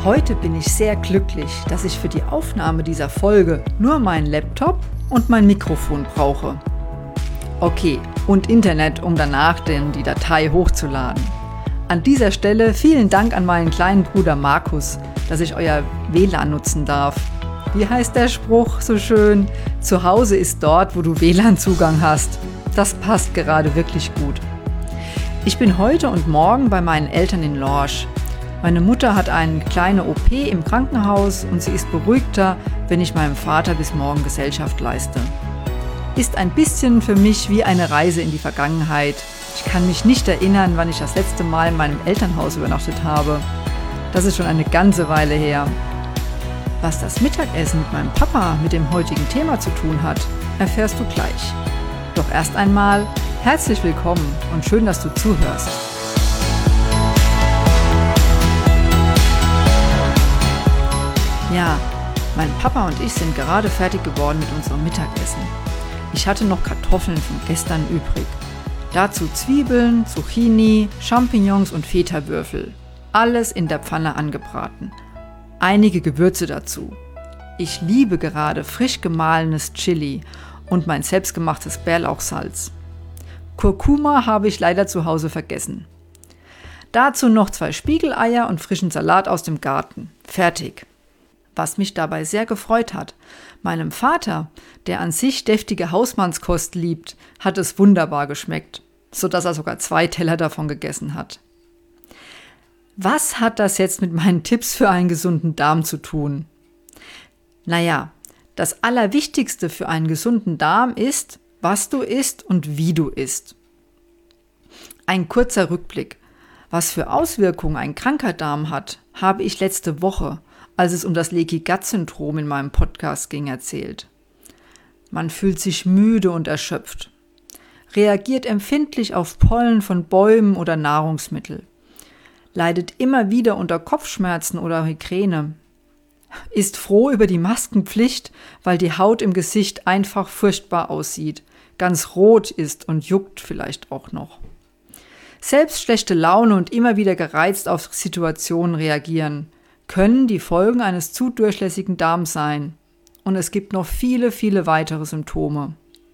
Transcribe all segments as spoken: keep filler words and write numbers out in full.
Heute bin ich sehr glücklich, dass ich für die Aufnahme dieser Folge nur meinen Laptop und mein Mikrofon brauche. Okay, und Internet, um danach denn die Datei hochzuladen. An dieser Stelle vielen Dank an meinen kleinen Bruder Markus, dass ich euer W L A N nutzen darf. Wie heißt der Spruch so schön? Zu Hause ist dort, wo du W L A N-Zugang hast. Das passt gerade wirklich gut. Ich bin heute und morgen bei meinen Eltern in Lorsch. Meine Mutter hat eine kleine O P im Krankenhaus und sie ist beruhigter, wenn ich meinem Vater bis morgen Gesellschaft leiste. Ist ein bisschen für mich wie eine Reise in die Vergangenheit. Ich kann mich nicht erinnern, wann ich das letzte Mal in meinem Elternhaus übernachtet habe. Das ist schon eine ganze Weile her. Was das Mittagessen mit meinem Papa mit dem heutigen Thema zu tun hat, erfährst du gleich. Doch erst einmal herzlich willkommen und schön, dass du zuhörst. Ja, mein Papa und ich sind gerade fertig geworden mit unserem Mittagessen. Ich hatte noch Kartoffeln von gestern übrig. Dazu Zwiebeln, Zucchini, Champignons und Feta-Würfel. Alles in der Pfanne angebraten. Einige Gewürze dazu. Ich liebe gerade frisch gemahlenes Chili und mein selbstgemachtes Bärlauchsalz. Kurkuma habe ich leider zu Hause vergessen. Dazu noch zwei Spiegeleier und frischen Salat aus dem Garten. Fertig. Was mich dabei sehr gefreut hat. Meinem Vater, der an sich deftige Hausmannskost liebt, hat es wunderbar geschmeckt, sodass er sogar zwei Teller davon gegessen hat. Was hat das jetzt mit meinen Tipps für einen gesunden Darm zu tun? Naja, das Allerwichtigste für einen gesunden Darm ist, was du isst und wie du isst. Ein kurzer Rückblick. Was für Auswirkungen ein kranker Darm hat, habe ich letzte Woche, als es um das Leaky Gut Syndrom in meinem Podcast ging, erzählt. Man fühlt sich müde und erschöpft, reagiert empfindlich auf Pollen von Bäumen oder Nahrungsmittel, leidet immer wieder unter Kopfschmerzen oder Migräne, ist froh über die Maskenpflicht, weil die Haut im Gesicht einfach furchtbar aussieht, ganz rot ist und juckt vielleicht auch noch. Selbst schlechte Laune und immer wieder gereizt auf Situationen reagieren, können die Folgen eines zu durchlässigen Darms sein. Und es gibt noch viele, viele weitere Symptome.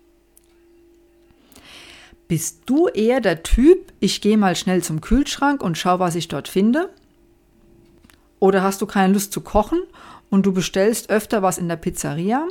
Bist du eher der Typ, ich gehe mal schnell zum Kühlschrank und schau, was ich dort finde? Oder hast du keine Lust zu kochen und du bestellst öfter was in der Pizzeria?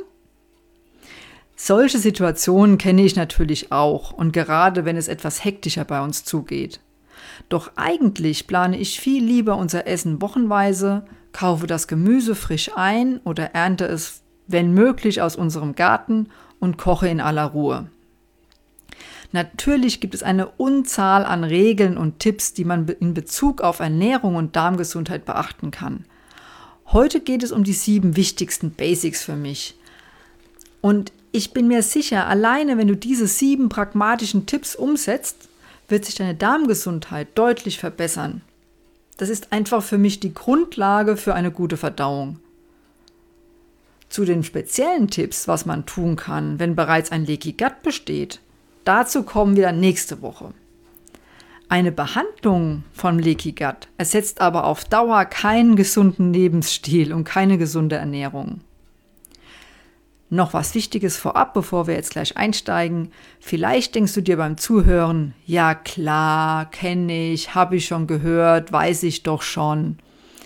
Solche Situationen kenne ich natürlich auch und gerade wenn es etwas hektischer bei uns zugeht. Doch eigentlich plane ich viel lieber unser Essen wochenweise, kaufe das Gemüse frisch ein oder ernte es, wenn möglich, aus unserem Garten und koche in aller Ruhe. Natürlich gibt es eine Unzahl an Regeln und Tipps, die man in Bezug auf Ernährung und Darmgesundheit beachten kann. Heute geht es um die sieben wichtigsten Basics für mich. Und ich bin mir sicher, alleine wenn du diese sieben pragmatischen Tipps umsetzt, wird sich deine Darmgesundheit deutlich verbessern. Das ist einfach für mich die Grundlage für eine gute Verdauung. Zu den speziellen Tipps, was man tun kann, wenn bereits ein Leaky Gut besteht, dazu kommen wir dann nächste Woche. Eine Behandlung von Leaky Gut ersetzt aber auf Dauer keinen gesunden Lebensstil und keine gesunde Ernährung. Noch was Wichtiges vorab, bevor wir jetzt gleich einsteigen. Vielleicht denkst du dir beim Zuhören, ja klar, kenne ich, habe ich schon gehört, weiß ich doch schon.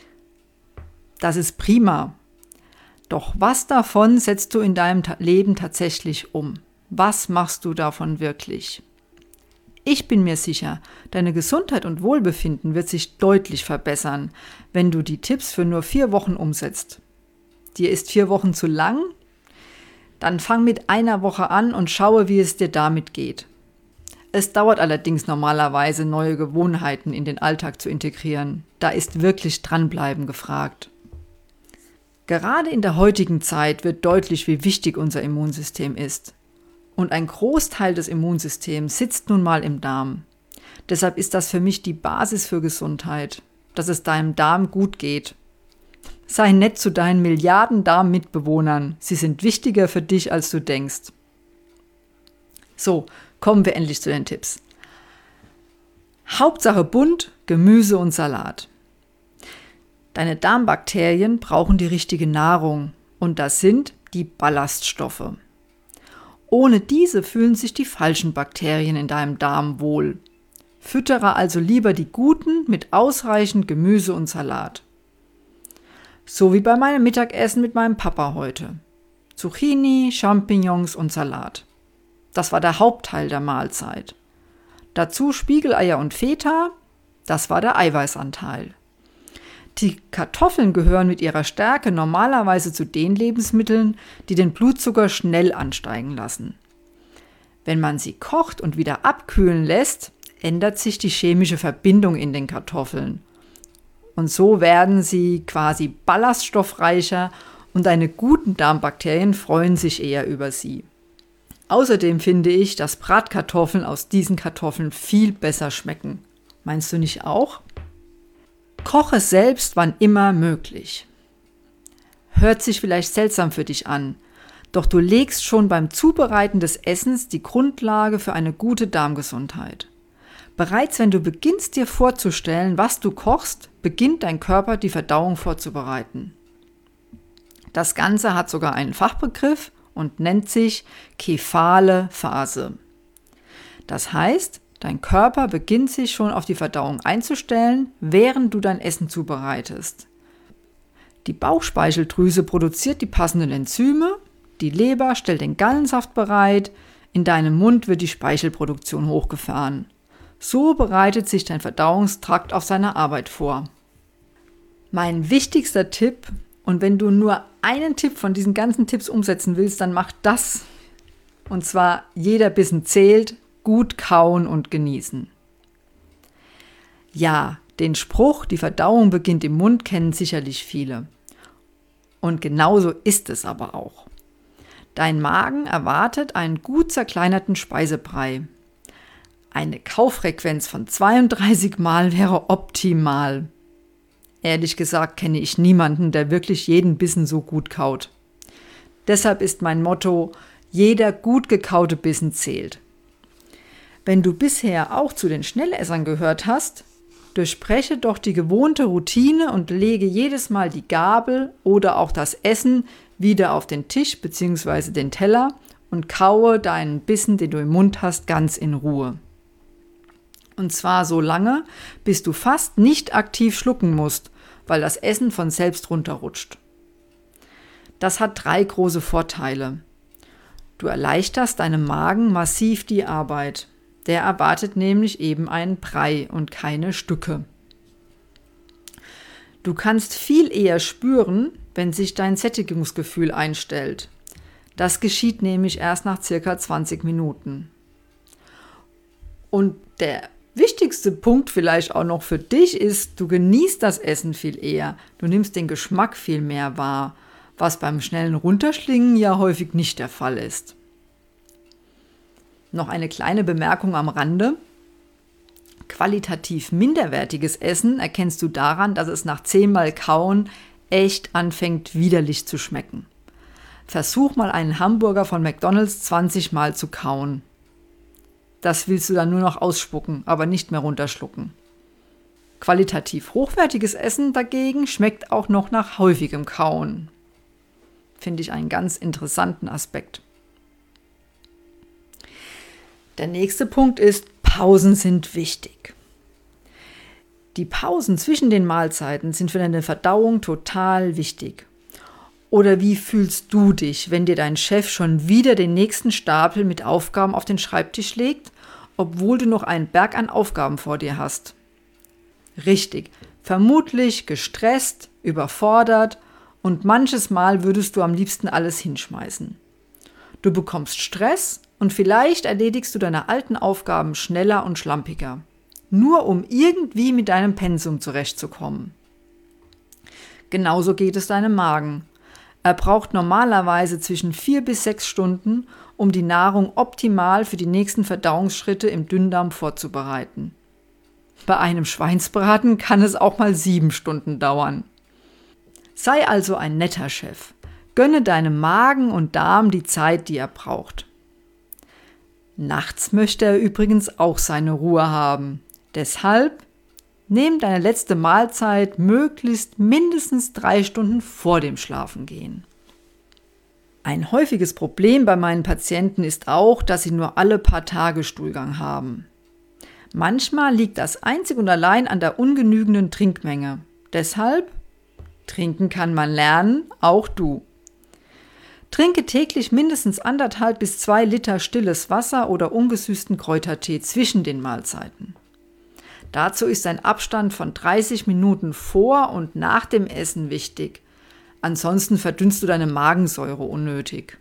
Das ist prima. Doch was davon setzt du in deinem Leben tatsächlich um? Was machst du davon wirklich? Ich bin mir sicher, deine Gesundheit und Wohlbefinden wird sich deutlich verbessern, wenn du die Tipps für nur vier Wochen umsetzt. Dir ist vier Wochen zu lang? Dann fang mit einer Woche an und schaue, wie es dir damit geht. Es dauert allerdings normalerweise, neue Gewohnheiten in den Alltag zu integrieren. Da ist wirklich Dranbleiben gefragt. Gerade in der heutigen Zeit wird deutlich, wie wichtig unser Immunsystem ist. Und ein Großteil des Immunsystems sitzt nun mal im Darm. Deshalb ist das für mich die Basis für Gesundheit, dass es deinem Darm gut geht. Sei nett zu deinen Milliarden Darmmitbewohnern. Sie sind wichtiger für dich, als du denkst. So, kommen wir endlich zu den Tipps. Hauptsache bunt, Gemüse und Salat. Deine Darmbakterien brauchen die richtige Nahrung und das sind die Ballaststoffe. Ohne diese fühlen sich die falschen Bakterien in deinem Darm wohl. Füttere also lieber die guten mit ausreichend Gemüse und Salat. So wie bei meinem Mittagessen mit meinem Papa heute. Zucchini, Champignons und Salat. Das war der Hauptteil der Mahlzeit. Dazu Spiegeleier und Feta, das war der Eiweißanteil. Die Kartoffeln gehören mit ihrer Stärke normalerweise zu den Lebensmitteln, die den Blutzucker schnell ansteigen lassen. Wenn man sie kocht und wieder abkühlen lässt, ändert sich die chemische Verbindung in den Kartoffeln. Und so werden sie quasi ballaststoffreicher und deine guten Darmbakterien freuen sich eher über sie. Außerdem finde ich, dass Bratkartoffeln aus diesen Kartoffeln viel besser schmecken. Meinst du nicht auch? Koche selbst, wann immer möglich. Hört sich vielleicht seltsam für dich an, doch du legst schon beim Zubereiten des Essens die Grundlage für eine gute Darmgesundheit. Bereits wenn du beginnst dir vorzustellen, was du kochst, beginnt dein Körper die Verdauung vorzubereiten. Das Ganze hat sogar einen Fachbegriff und nennt sich kephale Phase. Das heißt, dein Körper beginnt sich schon auf die Verdauung einzustellen, während du dein Essen zubereitest. Die Bauchspeicheldrüse produziert die passenden Enzyme, die Leber stellt den Gallensaft bereit, in deinem Mund wird die Speichelproduktion hochgefahren. So bereitet sich dein Verdauungstrakt auf seine Arbeit vor. Mein wichtigster Tipp, und wenn du nur einen Tipp von diesen ganzen Tipps umsetzen willst, dann mach das. Und zwar jeder Bissen zählt, gut kauen und genießen. Ja, den Spruch, die Verdauung beginnt im Mund, kennen sicherlich viele. Und genauso ist es aber auch. Dein Magen erwartet einen gut zerkleinerten Speisebrei. Eine Kauffrequenz von zweiunddreißig Mal wäre optimal. Ehrlich gesagt kenne ich niemanden, der wirklich jeden Bissen so gut kaut. Deshalb ist mein Motto, jeder gut gekaute Bissen zählt. Wenn du bisher auch zu den Schnellessern gehört hast, durchbreche doch die gewohnte Routine und lege jedes Mal die Gabel oder auch das Essen wieder auf den Tisch bzw. den Teller und kaue deinen Bissen, den du im Mund hast, ganz in Ruhe. Und zwar so lange, bis du fast nicht aktiv schlucken musst, weil das Essen von selbst runterrutscht. Das hat drei große Vorteile. Du erleichterst deinem Magen massiv die Arbeit. Der erwartet nämlich eben einen Brei und keine Stücke. Du kannst viel eher spüren, wenn sich dein Sättigungsgefühl einstellt. Das geschieht nämlich erst nach circa zwanzig Minuten. Und der wichtigste Punkt vielleicht auch noch für dich ist, du genießt das Essen viel eher. Du nimmst den Geschmack viel mehr wahr, was beim schnellen Runterschlingen ja häufig nicht der Fall ist. Noch eine kleine Bemerkung am Rande. Qualitativ minderwertiges Essen erkennst du daran, dass es nach zehnmal Kauen echt anfängt widerlich zu schmecken. Versuch mal einen Hamburger von McDonald's zwanzig Mal zu kauen. Das willst du dann nur noch ausspucken, aber nicht mehr runterschlucken. Qualitativ hochwertiges Essen dagegen schmeckt auch noch nach häufigem Kauen. Finde ich einen ganz interessanten Aspekt. Der nächste Punkt ist, Pausen sind wichtig. Die Pausen zwischen den Mahlzeiten sind für deine Verdauung total wichtig. Oder wie fühlst du dich, wenn dir dein Chef schon wieder den nächsten Stapel mit Aufgaben auf den Schreibtisch legt, obwohl du noch einen Berg an Aufgaben vor dir hast? Richtig, vermutlich gestresst, überfordert und manches Mal würdest du am liebsten alles hinschmeißen. Du bekommst Stress und vielleicht erledigst du deine alten Aufgaben schneller und schlampiger, nur um irgendwie mit deinem Pensum zurechtzukommen. Genauso geht es deinem Magen. Er braucht normalerweise zwischen vier bis sechs Stunden, um die Nahrung optimal für die nächsten Verdauungsschritte im Dünndarm vorzubereiten. Bei einem Schweinsbraten kann es auch mal sieben Stunden dauern. Sei also ein netter Chef. Gönne deinem Magen und Darm die Zeit, die er braucht. Nachts möchte er übrigens auch seine Ruhe haben. Deshalb Nimm deine letzte Mahlzeit möglichst mindestens drei Stunden vor dem Schlafengehen. Ein häufiges Problem bei meinen Patienten ist auch, dass sie nur alle paar Tage Stuhlgang haben. Manchmal liegt das einzig und allein an der ungenügenden Trinkmenge. Deshalb, trinken kann man lernen, auch du. Trinke täglich mindestens anderthalb bis zwei Liter stilles Wasser oder ungesüßten Kräutertee zwischen den Mahlzeiten. Dazu ist ein Abstand von dreißig Minuten vor und nach dem Essen wichtig. Ansonsten verdünnst du deine Magensäure unnötig.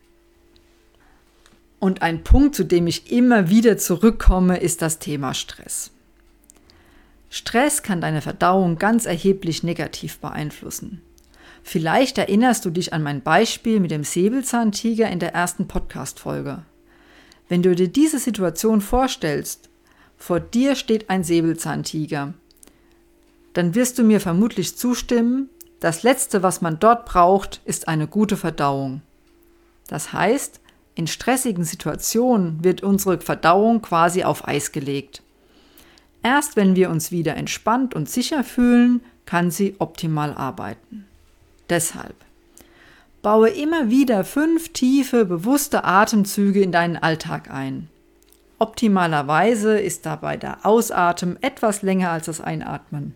Und ein Punkt, zu dem ich immer wieder zurückkomme, ist das Thema Stress. Stress kann deine Verdauung ganz erheblich negativ beeinflussen. Vielleicht erinnerst du dich an mein Beispiel mit dem Säbelzahntiger in der ersten Podcast-Folge. Wenn du dir diese Situation vorstellst, vor dir steht ein Säbelzahntiger, dann wirst du mir vermutlich zustimmen, das Letzte, was man dort braucht, ist eine gute Verdauung. Das heißt, in stressigen Situationen wird unsere Verdauung quasi auf Eis gelegt. Erst wenn wir uns wieder entspannt und sicher fühlen, kann sie optimal arbeiten. Deshalb baue immer wieder fünf tiefe, bewusste Atemzüge in deinen Alltag ein. Optimalerweise ist dabei der Ausatmen etwas länger als das Einatmen.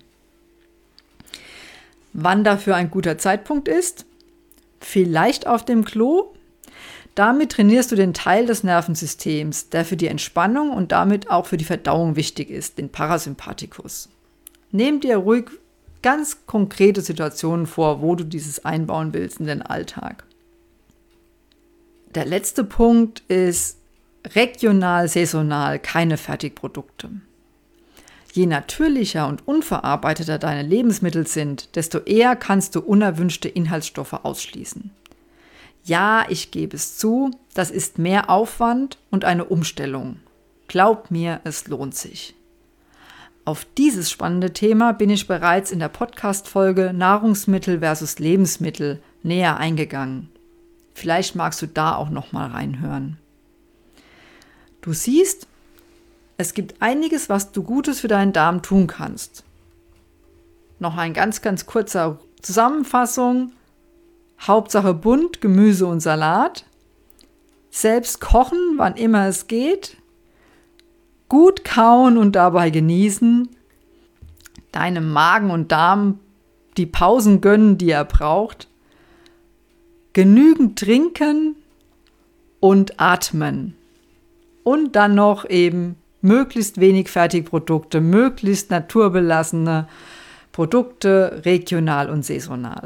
Wann dafür ein guter Zeitpunkt ist? Vielleicht auf dem Klo? Damit trainierst du den Teil des Nervensystems, der für die Entspannung und damit auch für die Verdauung wichtig ist, den Parasympathikus. Nimm dir ruhig ganz konkrete Situationen vor, wo du dieses einbauen willst in den Alltag. Der letzte Punkt ist regional, saisonal, keine Fertigprodukte. Je natürlicher und unverarbeiteter deine Lebensmittel sind, desto eher kannst du unerwünschte Inhaltsstoffe ausschließen. Ja, ich gebe es zu, das ist mehr Aufwand und eine Umstellung. Glaub mir, es lohnt sich. Auf dieses spannende Thema bin ich bereits in der Podcast-Folge Nahrungsmittel versus Lebensmittel näher eingegangen. Vielleicht magst du da auch noch mal reinhören. Du siehst, es gibt einiges, was du Gutes für deinen Darm tun kannst. Noch ein ganz, ganz kurzer Zusammenfassung. Hauptsache bunt, Gemüse und Salat. Selbst kochen, wann immer es geht. Gut kauen und dabei genießen. Deinem Magen und Darm die Pausen gönnen, die er braucht. Genügend trinken und atmen. Und dann noch eben möglichst wenig Fertigprodukte, möglichst naturbelassene Produkte, regional und saisonal.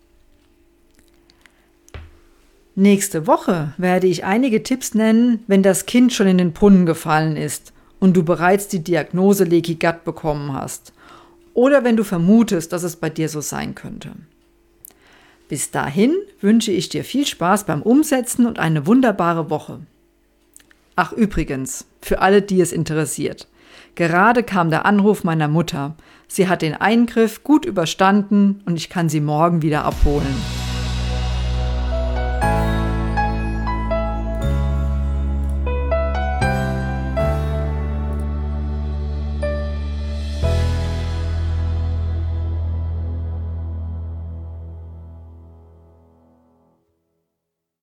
Nächste Woche werde ich einige Tipps nennen, wenn das Kind schon in den Brunnen gefallen ist und du bereits die Diagnose Leaky Gut bekommen hast oder wenn du vermutest, dass es bei dir so sein könnte. Bis dahin wünsche ich dir viel Spaß beim Umsetzen und eine wunderbare Woche. Ach übrigens, für alle, die es interessiert. Gerade kam der Anruf meiner Mutter. Sie hat den Eingriff gut überstanden und ich kann sie morgen wieder abholen.